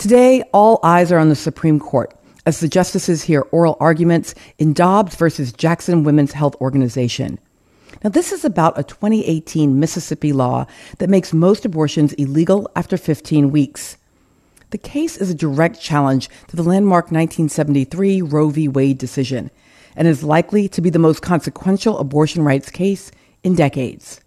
Today, all eyes are on the Supreme Court as the justices hear oral arguments in Dobbs versus Jackson Women's Health Organization. Now, this is about a 2018 Mississippi law that makes most abortions illegal after 15 weeks. The case is a direct challenge to the landmark 1973 Roe v. Wade decision and is likely to be the most consequential abortion rights case in decades.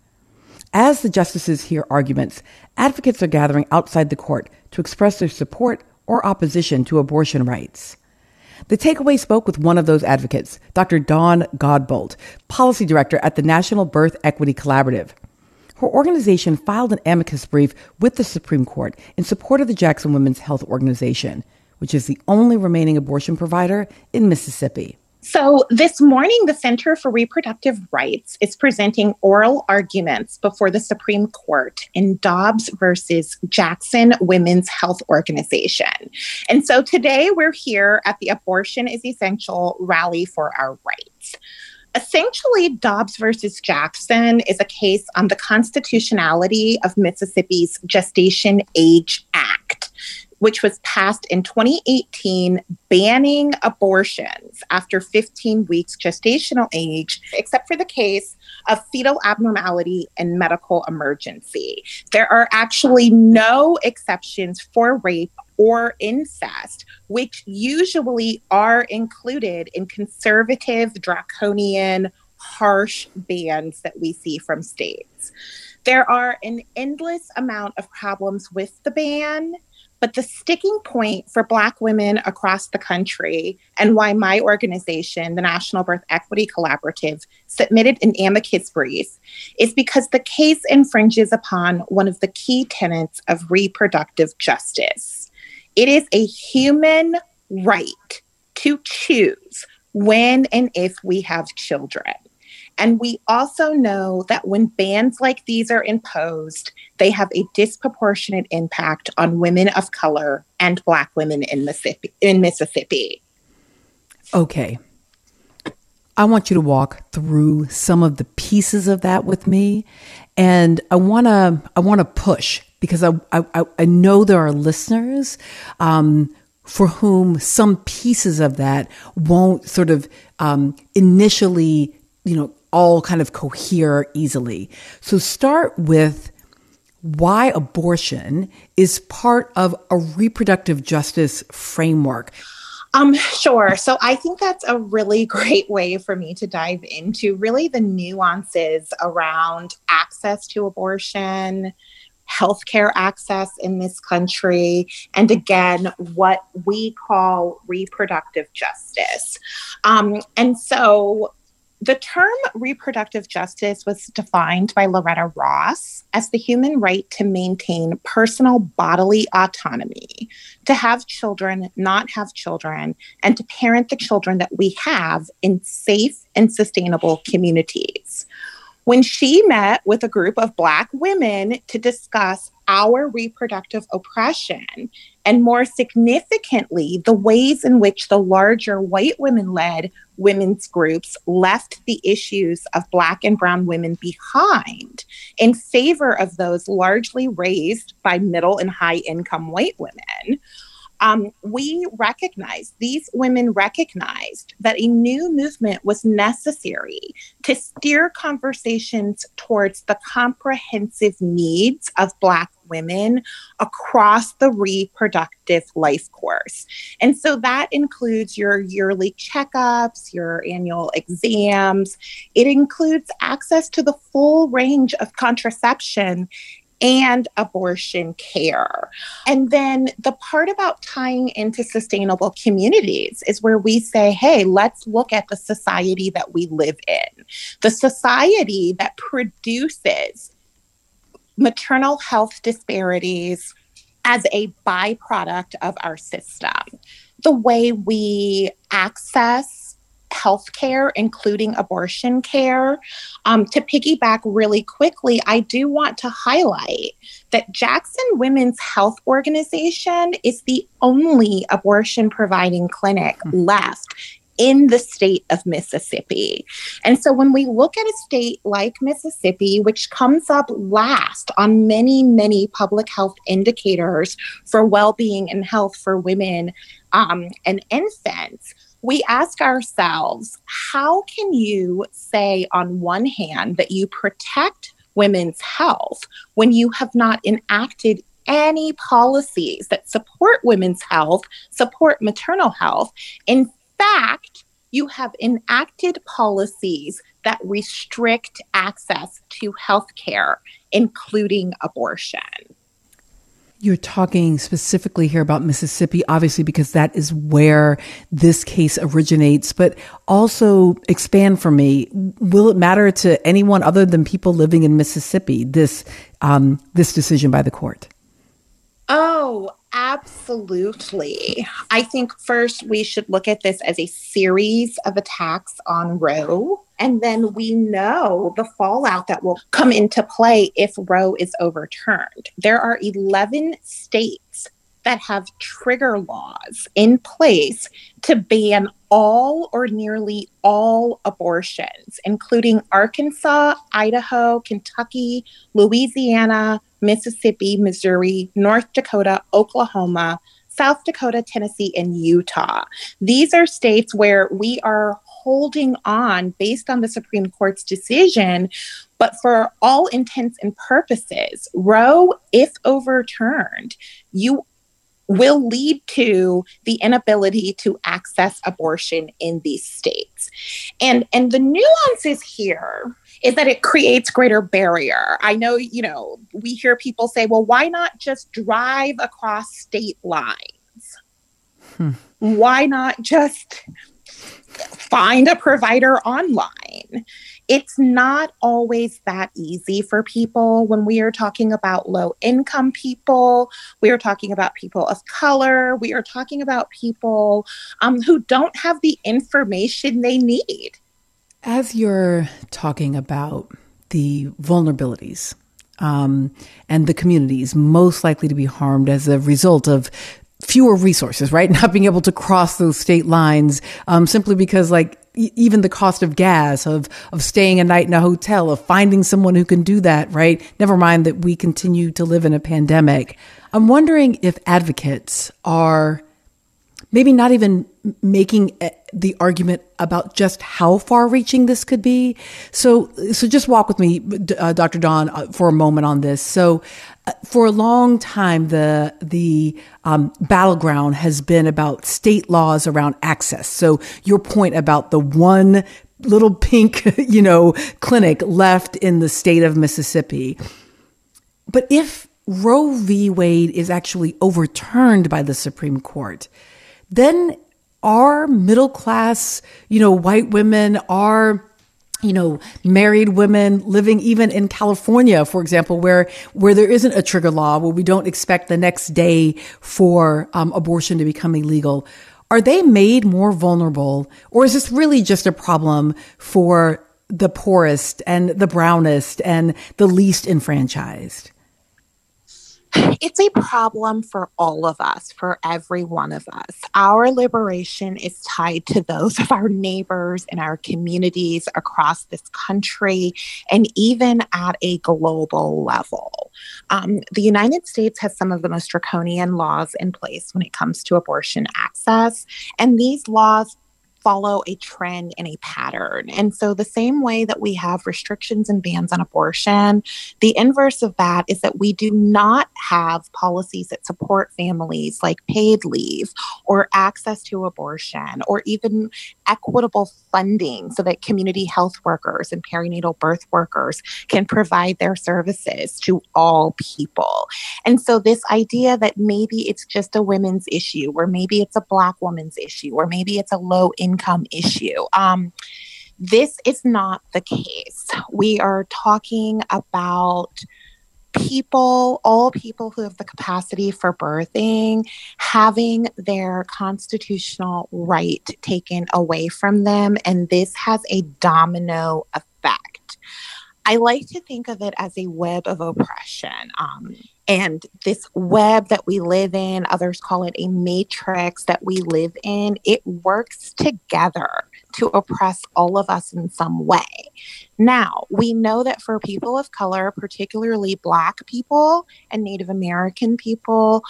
As the justices hear arguments, advocates are gathering outside the court to express their support or opposition to abortion rights. The Takeaway spoke with one of those advocates, Dr. Dawn Godbolt, policy director at the National Birth Equity Collaborative. Her organization filed an amicus brief with the Supreme Court in support of the Jackson Women's Health Organization, which is the only remaining abortion provider in Mississippi. So this morning, the Center for Reproductive Rights is presenting oral arguments before the Supreme Court in Dobbs versus Jackson Women's Health Organization. And so today we're here at the Abortion is Essential Rally for Our Rights. Essentially, Dobbs versus Jackson is a case on the constitutionality of Mississippi's Gestation Age Act, which was passed in 2018, banning abortions after 15 weeks gestational age, except for the case of fetal abnormality and medical emergency. There are actually no exceptions for rape or incest, which usually are included in conservative, draconian, harsh bans that we see from states. There are an endless amount of problems with the ban, but the sticking point for Black women across the country, and why my organization, the National Birth Equity Collaborative, submitted an amicus brief, is because the case infringes upon one of the key tenets of reproductive justice. It is a human right to choose when and if we have children. And we also know that when bans like these are imposed, they have a disproportionate impact on women of color and Black women in Mississippi. Okay. I want you to walk through some of the pieces of that with me. And I want to push, because I know there are listeners for whom some pieces of that won't sort of initially, all kind of cohere easily. So start with why abortion is part of a reproductive justice framework. Sure. So I think that's a really great way for me to dive into really the nuances around access to abortion, healthcare access in this country, and again, what we call reproductive justice. And so the term reproductive justice was defined by Loretta Ross as the human right to maintain personal bodily autonomy, to have children, not have children, and to parent the children that we have in safe and sustainable communities. When she met with a group of Black women to discuss our reproductive oppression, and more significantly, the ways in which the larger white women-led women's groups left the issues of Black and brown women behind in favor of those largely raised by middle and high income white women, these women recognized that a new movement was necessary to steer conversations towards the comprehensive needs of Black women across the reproductive life course. And so that includes your yearly checkups, your annual exams. It includes access to the full range of contraception and abortion care. And then the part about tying into sustainable communities is where we say, hey, let's look at the society that we live in, the society that produces maternal health disparities as a byproduct of our system. The way we access healthcare, including abortion care. To piggyback really quickly, I do want to highlight that Jackson Women's Health Organization is the only abortion providing clinic left in the state of Mississippi. And so when we look at a state like Mississippi, which comes up last on many, many public health indicators for well-being and health for women and infants, we ask ourselves, how can you say on one hand that you protect women's health when you have not enacted any policies that support women's health, support maternal health? In fact, you have enacted policies that restrict access to health care, including abortion. You're talking specifically here about Mississippi, obviously, because that is where this case originates, but also expand for me. Will it matter to anyone other than people living in Mississippi, this decision by the court? Oh, absolutely. I think first we should look at this as a series of attacks on Roe. And then we know the fallout that will come into play if Roe is overturned. There are 11 states that have trigger laws in place to ban all or nearly all abortions, including Arkansas, Idaho, Kentucky, Louisiana, Mississippi, Missouri, North Dakota, Oklahoma, South Dakota, Tennessee, and Utah. These are states where we are holding on based on the Supreme Court's decision. But for all intents and purposes, Roe, if overturned, you will lead to the inability to access abortion in these states. And the nuances here is that it creates greater barrier. I know, we hear people say, well, why not just drive across state lines? Why not just find a provider online? It's not always that easy for people when we are talking about low income people. We are talking about people of color. We are talking about people who don't have the information they need. As you're talking about the vulnerabilities and the communities most likely to be harmed as a result of fewer resources, right? Not being able to cross those state lines simply because even the cost of gas, of staying a night in a hotel, of finding someone who can do that, right? Never mind that we continue to live in a pandemic. I'm wondering if advocates are maybe not even making the argument about just how far-reaching this could be. So just walk with me, Dr. Dawn, for a moment on this. So for a long time, the battleground has been about state laws around access. So your point about the one little pink, clinic left in the state of Mississippi. But if Roe v. Wade is actually overturned by the Supreme Court, then are middle class, white women, are, married women living even in California, for example, where there isn't a trigger law, where we don't expect the next day for abortion to become illegal, are they made more vulnerable? Or is this really just a problem for the poorest and the brownest and the least enfranchised? It's a problem for all of us, for every one of us. Our liberation is tied to those of our neighbors and our communities across this country, and even at a global level. The United States has some of the most draconian laws in place when it comes to abortion access, and these laws follow a trend and a pattern. And so the same way that we have restrictions and bans on abortion, the inverse of that is that we do not have policies that support families like paid leave or access to abortion or even equitable funding so that community health workers and perinatal birth workers can provide their services to all people. And so this idea that maybe it's just a women's issue, or maybe it's a Black woman's issue, or maybe it's a low income issue. This is not the case. We are talking about people, all people who have the capacity for birthing, having their constitutional right taken away from them. And this has a domino effect. I like to think of it as a web of oppression. And this web that we live in, others call it a matrix that we live in, it works together to oppress all of us in some way. Now, we know that for people of color, particularly Black people and Native American people,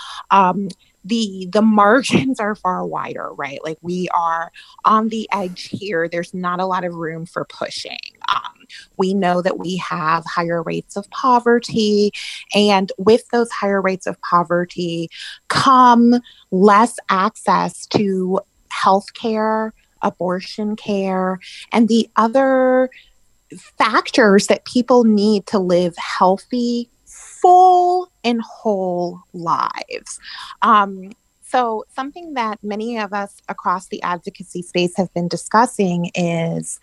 the margins are far wider, right? Like we are on the edge here. There's not a lot of room for pushing. We know that we have higher rates of poverty, and with those higher rates of poverty come less access to health care, abortion care, and the other factors that people need to live healthy, full, and whole lives. So something that many of us across the advocacy space have been discussing is,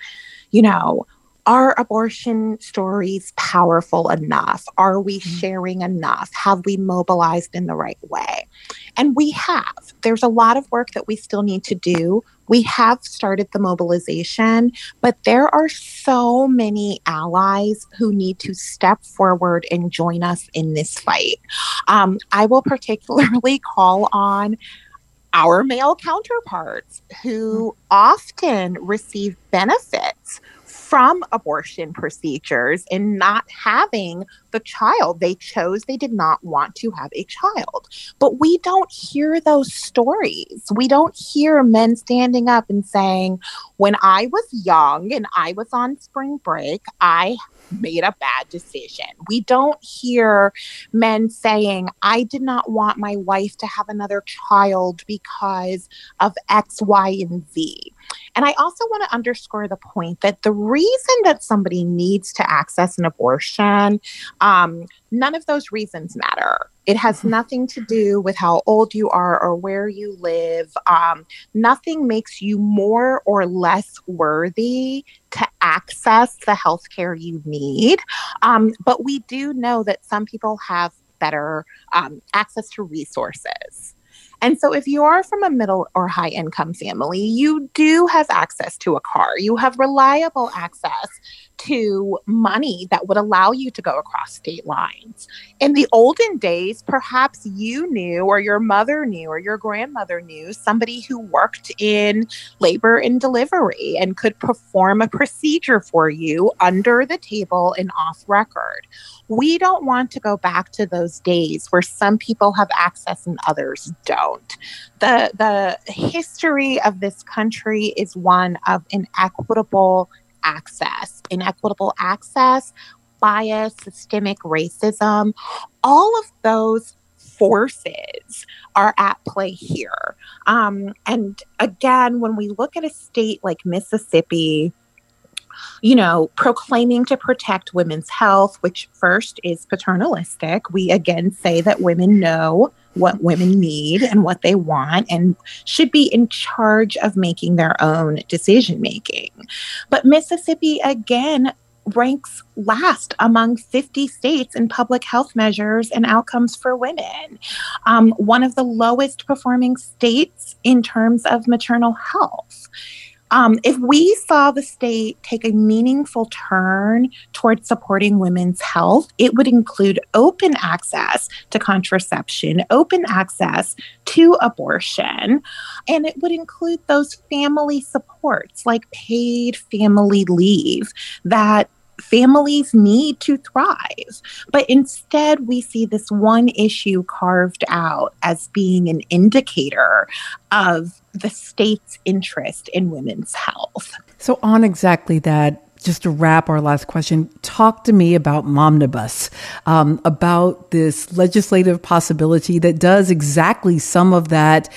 are abortion stories powerful enough? Are we sharing enough? Have we mobilized in the right way? And we have. There's a lot of work that we still need to do. We have started the mobilization, but there are so many allies who need to step forward and join us in this fight. I will particularly call on our male counterparts who often receive benefits from abortion procedures and not having the child they chose. They did not want to have a child. But we don't hear those stories. We don't hear men standing up and saying, when I was young and I was on spring break, I made a bad decision. We don't hear men saying, I did not want my wife to have another child because of X, Y, and Z. And I also want to underscore the point that the reason that somebody needs to access an abortion, none of those reasons matter. It has nothing to do with how old you are or where you live. Nothing makes you more or less worthy to access the healthcare you need. But we do know that some people have better access to resources. And so if you are from a middle or high income family, you do have access to a car. You have reliable access to money that would allow you to go across state lines. In the olden days, perhaps you knew, or your mother knew, or your grandmother knew somebody who worked in labor and delivery and could perform a procedure for you under the table and off record. We don't want to go back to those days where some people have access and others don't. The history of this country is one of inequitable access, bias, systemic racism. All of those forces are at play here. And again, when we look at a state like Mississippi, proclaiming to protect women's health, which first is paternalistic. We again say that women know what women need and what they want and should be in charge of making their own decision making. But Mississippi, again, ranks last among 50 states in public health measures and outcomes for women. One of the lowest performing states in terms of maternal health. If we saw the state take a meaningful turn towards supporting women's health, it would include open access to contraception, open access to abortion, and it would include those family supports like paid family leave that families need to thrive. But instead, we see this one issue carved out as being an indicator of the state's interest in women's health. So on exactly that, just to wrap our last question, talk to me about Momnibus, about this legislative possibility that does exactly some of that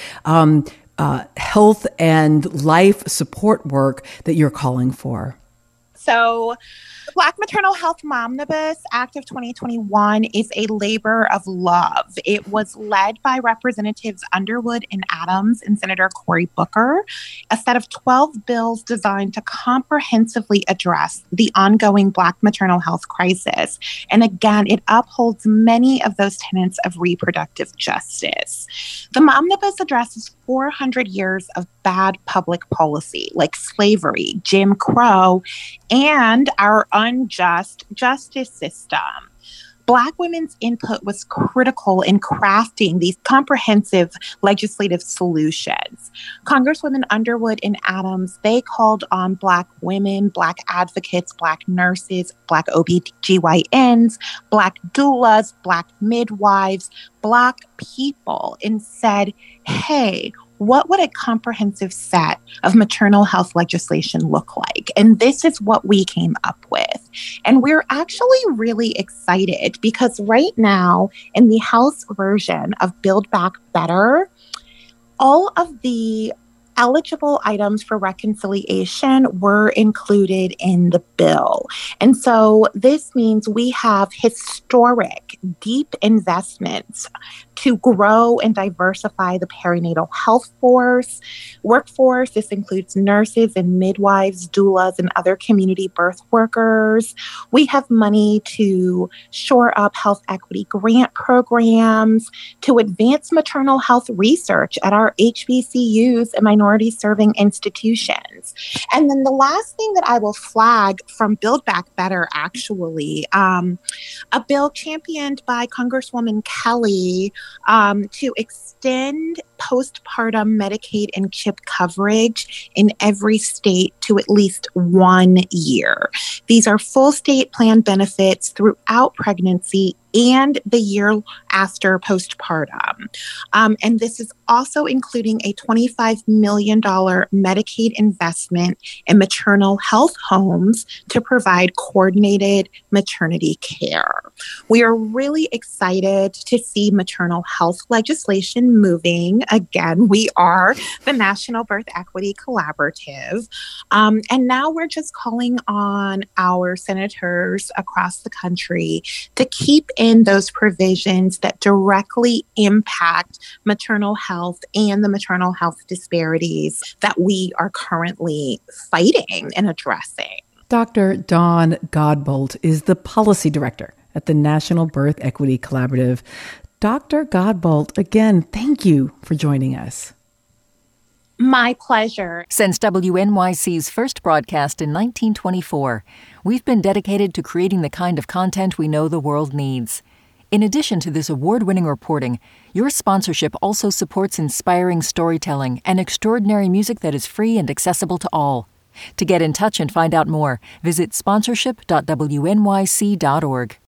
health and life support work that you're calling for. So Black Maternal Health Momnibus Act of 2021 is a labor of love. It was led by Representatives Underwood and Adams and Senator Cory Booker, a set of 12 bills designed to comprehensively address the ongoing Black maternal health crisis. And again, it upholds many of those tenets of reproductive justice. The Momnibus addresses 400 years of bad public policy like slavery, Jim Crow, and our unjust justice system. Black women's input was critical in crafting these comprehensive legislative solutions. Congresswomen Underwood and Adams, they called on Black women, Black advocates, Black nurses, Black OBGYNs, Black doulas, Black midwives, Black people, and said, hey, what would a comprehensive set of maternal health legislation look like? And this is what we came up with. And we're actually really excited because right now in the House version of Build Back Better, all of the eligible items for reconciliation were included in the bill. And so this means we have historic, deep investments to grow and diversify the perinatal health workforce. This includes nurses and midwives, doulas, and other community birth workers. We have money to shore up health equity grant programs, to advance maternal health research at our HBCUs and minority serving institutions. And then the last thing that I will flag from Build Back Better, actually, a bill championed by Congresswoman Kelly to extend postpartum Medicaid and CHIP coverage in every state to at least 1 year. These are full state plan benefits throughout pregnancy and the year after postpartum. And this is also including a $25 million Medicaid investment in maternal health homes to provide coordinated maternity care. We are really excited to see maternal health legislation moving. Again, we are the National Birth Equity Collaborative. And now we're just calling on our senators across the country to keep in those provisions that directly impact maternal health and the maternal health disparities that we are currently fighting and addressing. Dr. Dawn Godbolt is the policy director at the National Birth Equity Collaborative. Dr. Godbolt, again, thank you for joining us. My pleasure. Since WNYC's first broadcast in 1924, we've been dedicated to creating the kind of content we know the world needs. In addition to this award-winning reporting, your sponsorship also supports inspiring storytelling and extraordinary music that is free and accessible to all. To get in touch and find out more, visit sponsorship.wnyc.org.